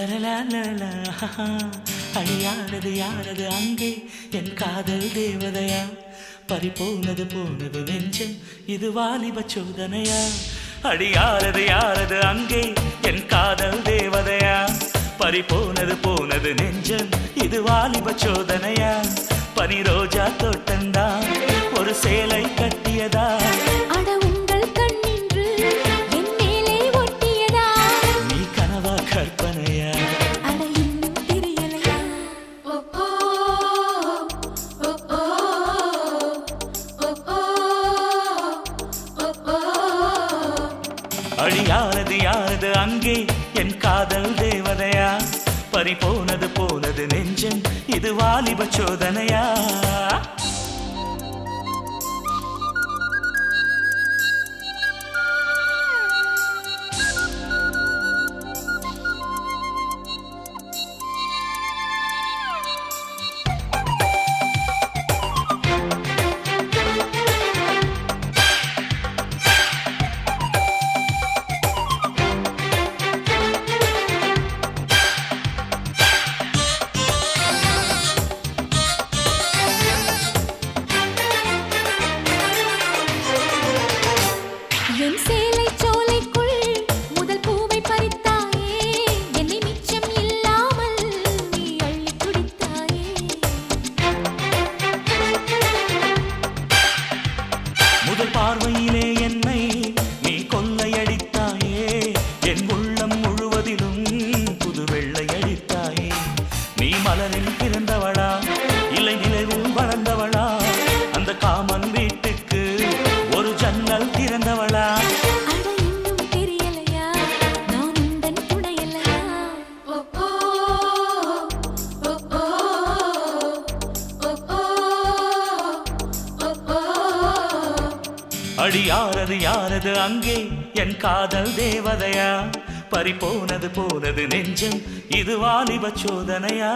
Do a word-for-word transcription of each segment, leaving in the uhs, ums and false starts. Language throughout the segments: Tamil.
அழியாரது யாரது அங்கே என் காதல் தேவதையா பறிபோனது போனது நெஞ்சம் இது வாலிப சோதனையா அடியாரது யாரது அங்கே என் காதல் தேவதையா பறிபோனது போனது நெஞ்சம் இது வாலிப சோதனையா பனி ரோஜா தோட்டந்தா ஒரு சேலை கட்டியதா அட உங்கள் கண்ணின்று என் மேலே ஒட்டியதா நீ கனவா கற்பனையா அட இன்னும் தெரியலையா ஓ ஓ ஓ ஓ ஓ ஓ ஓ அழியாரது யாரது அங்கே என் காதல் தேவதையா பறிபோனது போனது நெஞ்சம் இது வாலிப சோதனையா என் சேலை சோலைக்குள் முதல் பூவை பறித்தாயே என்னை மிச்சம் இல்லாமல் நீ அள்ளி குடித்தாயே முதல் பார்வையிலே என்னை நீ கொள்ளையடித்தாயே என் உள்ளம் முழுவதிலும் புது வெள்ளையடித்தாயே நீ மலரில் பிறந்தவளா இல்லை நிலவில் வளர்ந்தவளா அந்த காமன் வீட்டுக்கு ஒரு ஜன்னல் திறந்தவளா அட இன்னும் தெரியலையா நான் உந்தன் துணையல்லையா ஓ ஓ ஓ ஓ ஓ ஓ ஓ அடியாரது யாரது அங்கே என் காதல் தேவதையா பறிபோனது போனது நெஞ்சம் இது வாலிப சோதனையா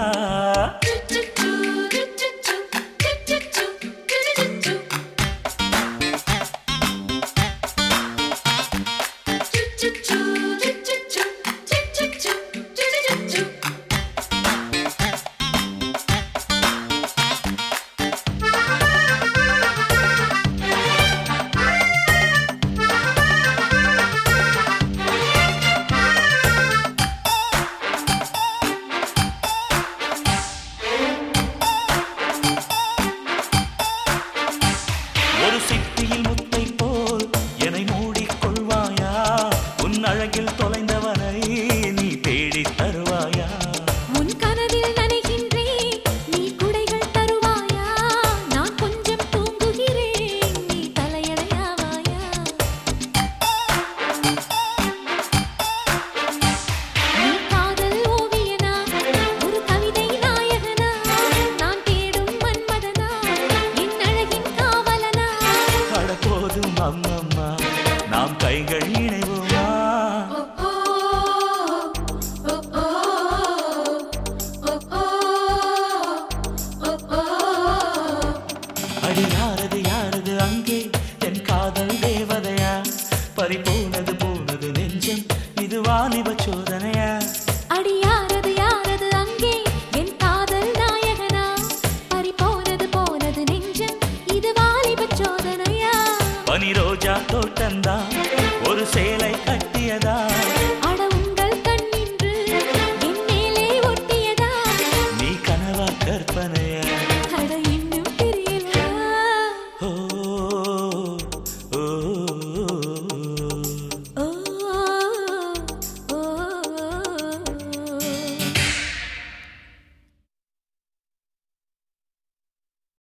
ஒரு சிப்பியில் முத்தை போல் என்னை மூடிக்கொள்வாயா உன் அழகில் தொலைந்தவனை நீ தேடி தருவாயா உன் கனவில் நனைகின்றேன் நீ குடைகள் தருவாயா நான் கொஞ்சம் தூங்குகிறேன் நீ தலையணையாவாயா நீ காதல் ஓவியனா ஒரு கவிதை நாயகனா நான் தேடும் மன்மதனா என் அழகின் காவலனா அட போதும் அம்மம்மா நாம் கைகள் இணைவோமா ஓ ஓ ஓ ஓ ஓ ஓ அடி யாரது யாரது அங்கே என் காதல் தேவதையா பறிபோனது போனது நெஞ்சம் இது வாலிப சோதனையா அடி யாரது யாரது அங்கே என் காதல் நாயகனா பறிபோனது போனது நெஞ்சம் இது வாலிப சோதனையா பனி ரோஜா தோட்டந்தா ஒரு சேலை கட்டியதா அட உங்கள் கண்ணின்று என் மேலே ஒட்டியதா நீ கனவா கற்பனையா